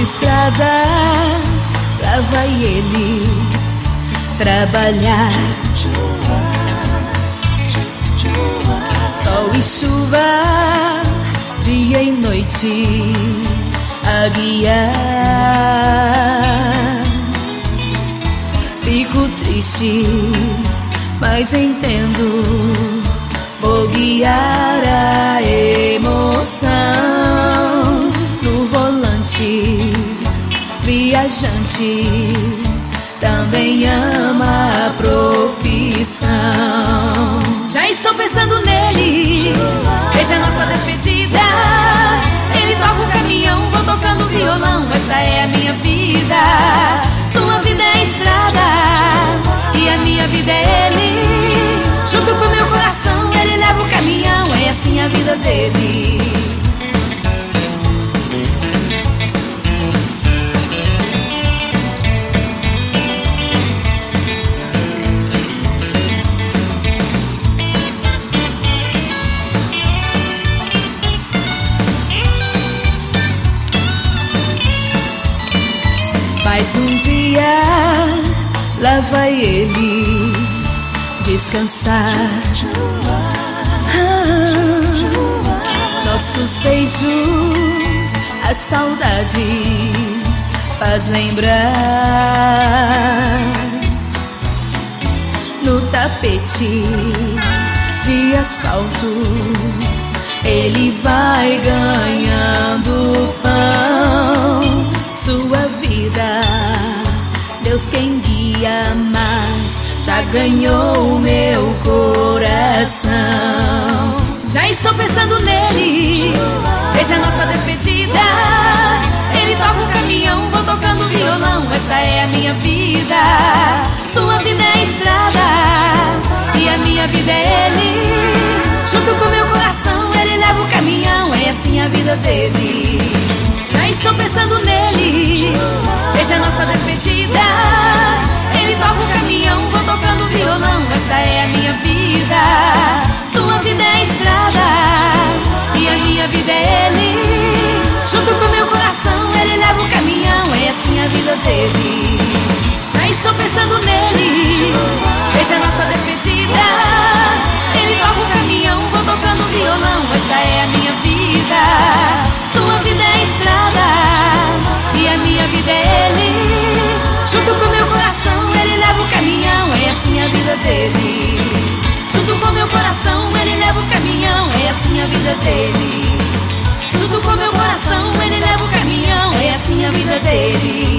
estradas, lá vai ele trabalhar. Sol e chuva, dia e noite a guiar. Fico triste, mas entendo, vou guiar a emoção. No volante, viajante também ama a profissão. Já estou pensando nele, desde a nossa despedida. Ele toca o caminhão, vou tocando violão. Essa é a minha vida, sua vida é estrada e a minha vida é ele. Junto com meu coração, ele leva o caminhão. É assim a vida dele. Mais um dia, lá vai ele descansar. Nossos beijos, a saudade faz lembrar. No tapete de asfalto, ele vai ganhando pão. Sua vida, Deus quem guia, mas já ganhou meu coração. Já estou pensando nele, desde a nossa despedida. Ele toca o caminhão, vou tocando violão. Essa é a minha vida, sua vida é estrada e a minha vida é ele. Junto com meu coração, ele leva o caminhão. É assim a vida dele. Já estou pensando nele, desde a nossa despedida. Ele toca o caminhão, vou tocando violão. Essa é a minha vida, sua vida é estrada e a minha vida é ele. Junto com meu coração, ele leva o caminhão. É assim a vida dele. Já estou pensando nele, desde a nossa despedida. Ele toca o caminhão, vou tocando violão. Essa é a minha vida, sua vida é estrada e a minha vida é ele. Junto com meu coração, ele leva o caminhão. É assim a vida dele. Junto com meu coração, ele leva o caminhão. É assim a vida dele. Junto com meu coração, ele leva o caminhão. É assim a vida dele.